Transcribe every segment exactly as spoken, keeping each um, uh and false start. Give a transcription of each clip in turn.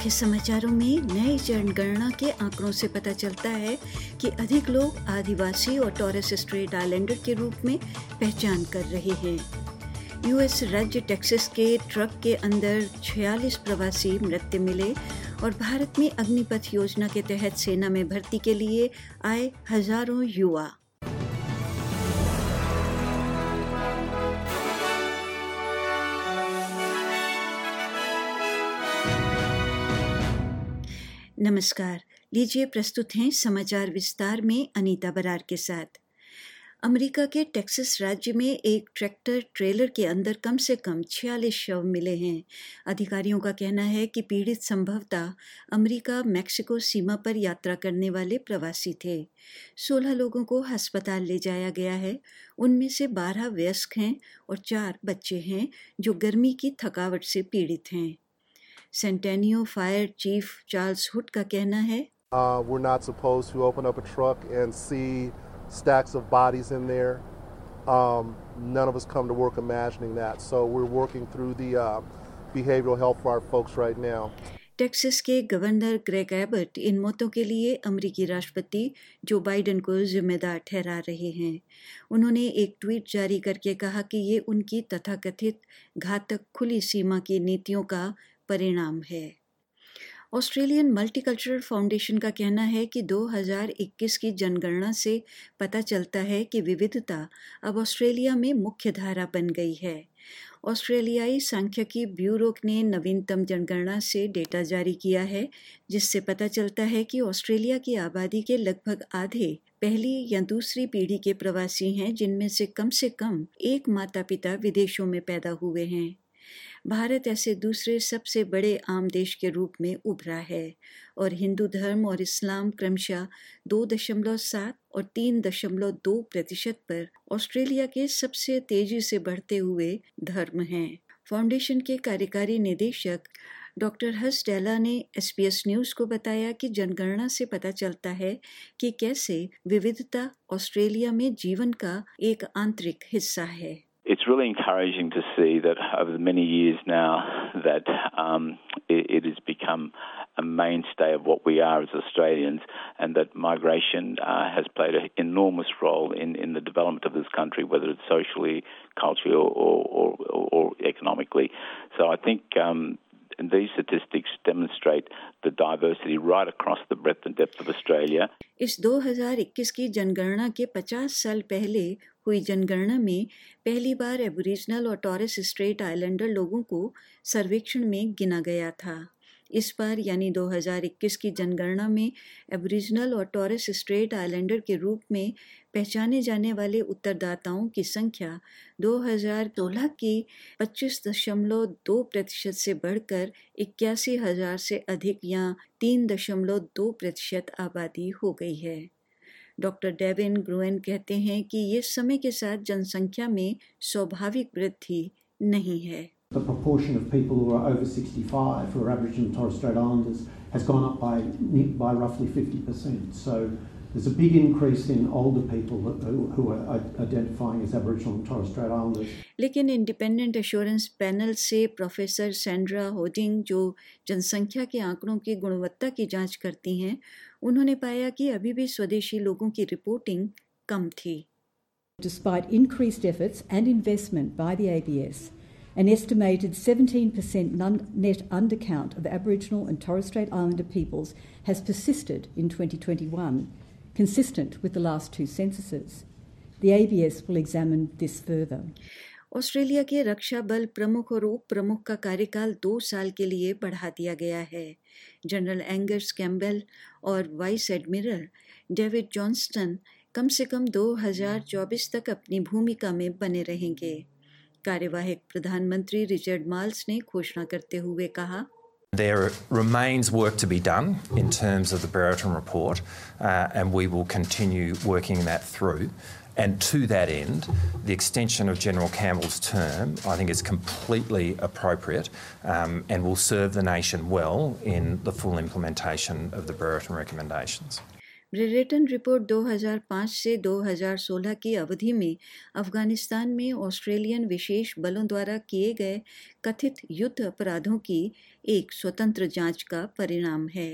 मुख्य समाचारों में नए जनगणना के आंकड़ों से पता चलता है कि अधिक लोग आदिवासी और टॉरस स्ट्रेट आइलैंडर के रूप में पहचान कर रहे हैं। यूएस राज्य टेक्सास के ट्रक के अंदर छियालीस प्रवासी मृत मिले और भारत में अग्निपथ योजना के तहत सेना में भर्ती के लिए आए हजारों युवा। नमस्कार, लीजिए प्रस्तुत हैं समाचार विस्तार में अनीता बरार के साथ। अमेरिका के टेक्सास राज्य में एक ट्रैक्टर ट्रेलर के अंदर कम से कम छियालीस शव मिले हैं। अधिकारियों का कहना है कि पीड़ित संभवतः अमेरिका मैक्सिको सीमा पर यात्रा करने वाले प्रवासी थे। सोलह लोगों को अस्पताल ले जाया गया है। उनमें से बारह वयस्क हैं और चार बच्चे हैं जो गर्मी की थकावट से पीड़ित हैं। San Antonio fire chief Charles Hood का कहना है, uh, we're not supposed to open up a truck and see stacks of bodies in there. Um, none of us come to work imagining that. So we're working through the uh, behavioral health for our folks right now. Texas के governor Greg Abbott इन मौतों के लिए अमेरिकी राष्ट्रपति Joe Biden को जिम्मेदार ठहरा रहे हैं। उन्होंने एक ट्वीट जारी करके कहा कि ये उनकी तथाकथित घातक खुली सीमा की नीतियों का परिणाम है। ऑस्ट्रेलियन मल्टीकल्चरल फाउंडेशन का कहना है कि दो हज़ार इक्कीस की जनगणना से पता चलता है कि विविधता अब ऑस्ट्रेलिया में मुख्य धारा बन गई है। ऑस्ट्रेलियाई सांख्यिकी ब्यूरो ने नवीनतम जनगणना से डेटा जारी किया है, जिससे पता चलता है कि ऑस्ट्रेलिया की आबादी के लगभग आधे पहली या दूसरी पीढ़ी के प्रवासी हैं, जिनमें से कम से कम एक माता पिता विदेशों में पैदा हुए हैं। भारत ऐसे दूसरे सबसे बड़े आम देश के रूप में उभरा है और हिंदू धर्म और इस्लाम क्रमशः दो दशमलव सात और तीन दशमलव दो प्रतिशत पर ऑस्ट्रेलिया के सबसे तेजी से बढ़ते हुए धर्म हैं। फाउंडेशन के कार्यकारी निदेशक डॉक्टर हर्ष डेला ने एसबीएस न्यूज़ को बताया कि जनगणना से पता चलता है कि कैसे विविधता ऑस्ट्रेलिया में जीवन का एक आंतरिक हिस्सा है। It's really encouraging to see that over many years now that um, it, it has become a mainstay of what we are as Australians, and that migration uh, has played an enormous role in, in the development of this country, whether it's socially, culturally or, or, or, or economically. So I think um, and these statistics demonstrate the diversity right across the breadth and depth of Australia. इस दो हज़ार इक्कीस की जनगणना के पचास साल पहले हुई जनगणना में पहली बार एबोरिजिनल और टॉरस स्ट्रेट आइलैंडर लोगों को सर्वेक्षण में गिना गया था। इस बार यानी दो हज़ार इक्कीस की जनगणना में एबोरिजिनल और टॉरस स्ट्रेट आइलैंडर के रूप में पहचाने जाने वाले उत्तरदाताओं की संख्या दो हज़ार सोलह की पच्चीस दशमलव दो प्रतिशत से बढ़कर इक्यासी हजार से अधिक या तीन दशमलव दो प्रतिशत आबादी हो गई है। डॉक्टर डेविन ग्रुएन कहते हैं कि ये समय के साथ जनसंख्या में स्वाभाविक वृद्धि नहीं है। The proportion of people who are over sixty-five who are Aboriginal and Torres Strait Islanders has gone up by by roughly fifty percent. So there's a big increase in older people who, who are identifying as Aboriginal and Torres Strait Islanders. लेकिन independent assurance panel से professor Sandra Hodding, जो जनसंख्या के आंकड़ों की गुणवत्ता की जांच करती हैं, उन्होंने पाया कि अभी भी स्वदेशी लोगों की रिपोर्टिंग कम थी। Despite increased efforts and investment by the A B S, an estimated seventeen percent net undercount of Aboriginal and Torres Strait Islander peoples has persisted in twenty twenty-one, consistent with the last two censuses. The A B S will examine this further. Australia के रक्षा बल प्रमुख और उप प्रमुख का कार्यकाल दो साल के लिए बढ़ा दिया गया है। जनरल एंगस कैम्बेल और वाइस एडमिरल डेविड जॉनस्टन कम से कम दो हज़ार चौबीस तक अपनी भूमिका में बने रहेंगे। कार्यवाहक प्रधानमंत्री रिचर्ड माल्स ने घोषणा करते हुए कहा, There remains work to be done in terms of the Brereton report, uh, and we will continue working that through. And to that end, the extension of General Campbell's term, I think, is completely appropriate um, and will serve the nation well in the full implementation of the Brereton recommendations. Brereton report दो हज़ार पाँच से दो हज़ार सोलह की अवधि में अफगानिस्तान में ऑस्ट्रेलियन विशेष बलों द्वारा किए गए कथित युद्ध अपराधों की एक स्वतंत्र जांच का परिणाम है।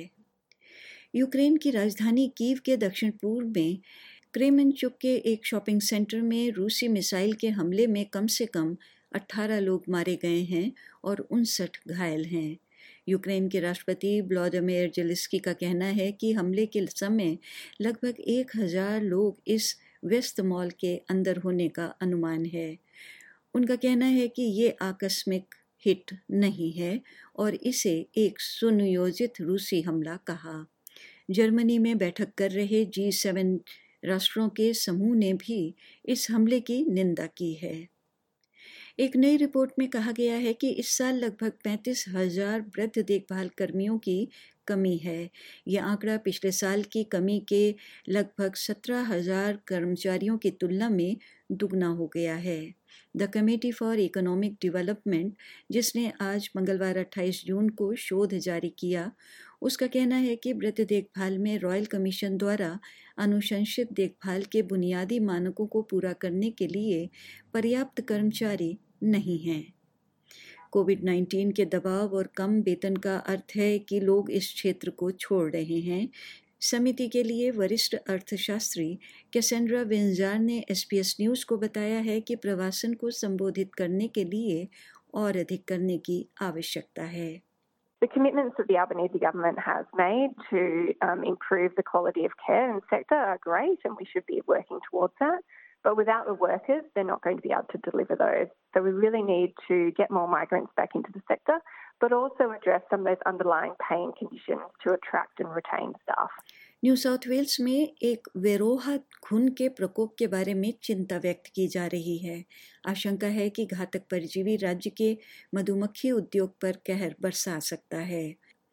यूक्रेन की राजधानी कीव के दक्षिण पूर्व में क्रेमेंचुक के एक शॉपिंग सेंटर में रूसी मिसाइल के हमले में कम से कम अठारह लोग मारे गए हैं और उनसठ घायल हैं। यूक्रेन के राष्ट्रपति व्लादिमीर ज़ेलेंस्की का कहना है कि हमले के समय लगभग एक हज़ार लोग इस व्यस्त मॉल के अंदर होने का अनुमान है। उनका कहना है कि ये आकस्मिक हिट नहीं है और इसे एक सुनियोजित रूसी हमला कहा। जर्मनी में बैठक कर रहे जी सेवन राष्ट्रों के समूह ने भी इस हमले की निंदा की है। एक नई रिपोर्ट में कहा गया है कि इस साल लगभग पैंतीस हजार वृद्ध देखभाल कर्मियों की कमी है। यह आंकड़ा पिछले साल की कमी के लगभग सत्रह हजार कर्मचारियों की तुलना में दुगना हो गया है। The committee for economic development, जिसने आज मंगलवार अट्ठाईस जून को शोध जारी किया, उसका कहना है कि वृद्ध देखभाल में रॉयल कमीशन द्वारा अनुशंसित देखभाल के बुनियादी मानकों को पूरा करने के लिए पर्याप्त कर्मचारी नहीं हैं। कोविड नाइन्टीन के दबाव और कम वेतन का अर्थ है कि लोग इस क्षेत्र को छोड़ रहे हैं। समिति के लिए वरिष्ठ अर्थशास्त्री कैसेंड्रा विंजार ने एसपीएस न्यूज़ को बताया है कि प्रवासन को संबोधित करने के लिए और अधिक करने की आवश्यकता है। The commitments that the Albanese government has made to um, improve the quality of care in the sector are great, and we should be working towards that. But without the workers, they're not going to be able to deliver those. So we really need to get more migrants back into the sector, but also address some of those underlying pain conditions to attract and retain staff. New South Wales में एक वेरोहा घुन के प्रकोप के बारे में चिंता व्यक्त की जा रही है। आशंका है कि घातक परजीवी राज्य के मधुमक्खी उद्योग पर कहर बरसा सकता है।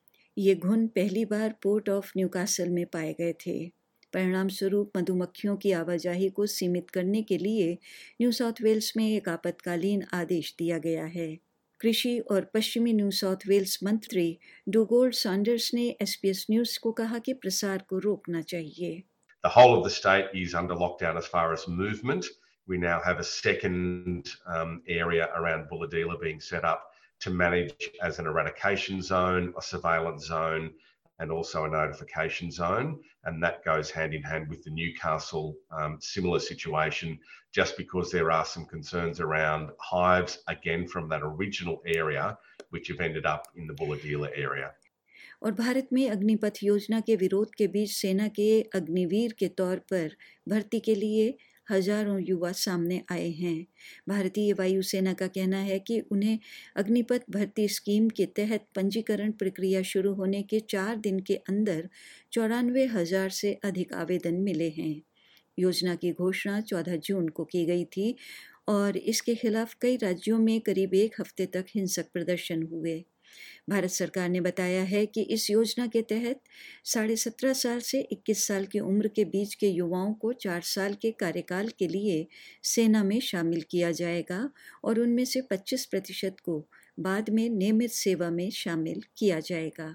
ये घुन पहली बार पोर्ट ऑफ न्यूकासल में पाए गए थे। परिणाम स्वरूप मधुमक्खियों की आवाजाही को सीमित करने के लिए न्यू साउथ वेल्स में एक आपातकालीन आदेश दिया गया है। कृषि और पश्चिमी न्यू साउथ वेल्स मंत्री डुगोल्ड सैंडर्स ने एसपीएस न्यूज़ को कहा कि प्रसार को रोकना चाहिए। The whole of the state is under lockdown as far as movement. We now have a second um, area around Bulahdelah being set up to manage as an eradication zone, a surveillance zone, and also a notification zone, and that goes hand in hand with the Newcastle um, similar situation, just because there are some concerns around hives, again from that original area, which have ended up in the Bulahdelah area. और भारत में अग्निपथ योजना के विरोध के बीच सेना के अग्निवीर के तौर पर भर्ती के लिए हजारों युवा सामने आए हैं। भारतीय वायुसेना का कहना है कि उन्हें अग्निपथ भर्ती स्कीम के तहत पंजीकरण प्रक्रिया शुरू होने के चार दिन के अंदर चौरानवे हजार से अधिक आवेदन मिले हैं। योजना की घोषणा चौदह जून को की गई थी और इसके खिलाफ कई राज्यों में करीब एक हफ्ते तक हिंसक प्रदर्शन हुए। भारत सरकार ने बताया है कि इस योजना के तहत साढ़े सत्रह साल से इक्कीस साल की उम्र के बीच के युवाओं को चार साल के कार्यकाल के लिए सेना में शामिल किया जाएगा और उनमें से पच्चीस प्रतिशत को बाद में नियमित सेवा में शामिल किया जाएगा।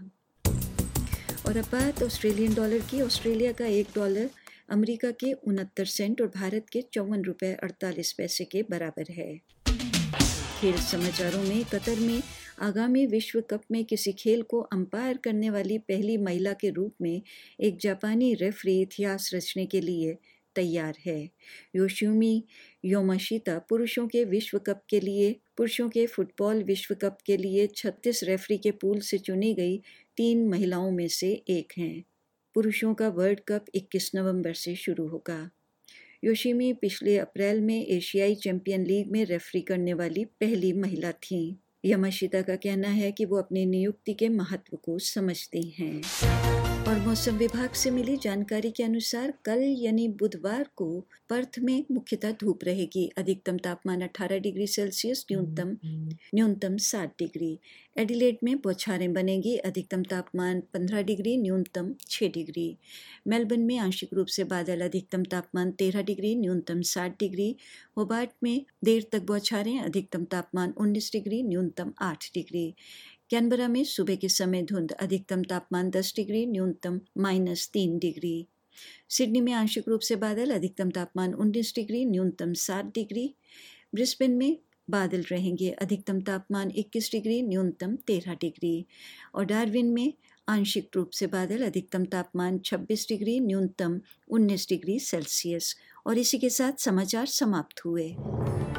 और अब बात ऑस्ट्रेलियन डॉलर की। ऑस्ट्रेलिया का एक डॉलर अमेरिका के उनहत्तर सेंट और भारत के चौवन रुपये अड़तालीस पैसे के बराबर है। खेल समाचारों में कतर में आगामी विश्व कप में किसी खेल को अंपायर करने वाली पहली महिला के रूप में एक जापानी रेफरी इतिहास रचने के लिए तैयार है। योशिमी यामाशिता पुरुषों के विश्व कप के लिए पुरुषों के फुटबॉल विश्व कप के लिए छत्तीस रेफरी के पूल से चुनी गई तीन महिलाओं में से एक हैं। पुरुषों का वर्ल्ड कप इक्कीस नवंबर से शुरू होगा। योशिमी पिछले अप्रैल में एशियाई चैंपियन लीग में रेफरी करने वाली पहली महिला थीं। यामाशिता का कहना है कि वो अपनी नियुक्ति के महत्व को समझती हैं। और मौसम विभाग से मिली जानकारी के अनुसार कल यानी बुधवार को पर्थ में मुख्यतः धूप रहेगी। अधिकतम तापमान अठारह डिग्री सेल्सियस, न्यूनतम न्यूनतम सात डिग्री। एडिलेड में बौछारें बनेगी। अधिकतम तापमान पंद्रह डिग्री, न्यूनतम छः डिग्री। मेलबर्न में आंशिक रूप से बादल, अधिकतम तापमान तेरह डिग्री, न्यूनतम सात डिग्री। होबार्ट में देर तक बौछारें, अधिकतम तापमान उन्नीस डिग्री, न्यूनतम आठ डिग्री। कैनबरा में सुबह के समय धुंध, अधिकतम तापमान दस डिग्री, न्यूनतम माइनस तीन डिग्री। सिडनी में आंशिक रूप से बादल, अधिकतम तापमान उन्नीस डिग्री, न्यूनतम सात डिग्री। ब्रिस्बेन में बादल रहेंगे, अधिकतम तापमान इक्कीस डिग्री, न्यूनतम तेरह डिग्री। और डार्विन में आंशिक रूप से बादल, अधिकतम तापमान छब्बीस डिग्री, न्यूनतम उन्नीस डिग्री सेल्सियस। और इसी के साथ समाचार समाप्त हुए।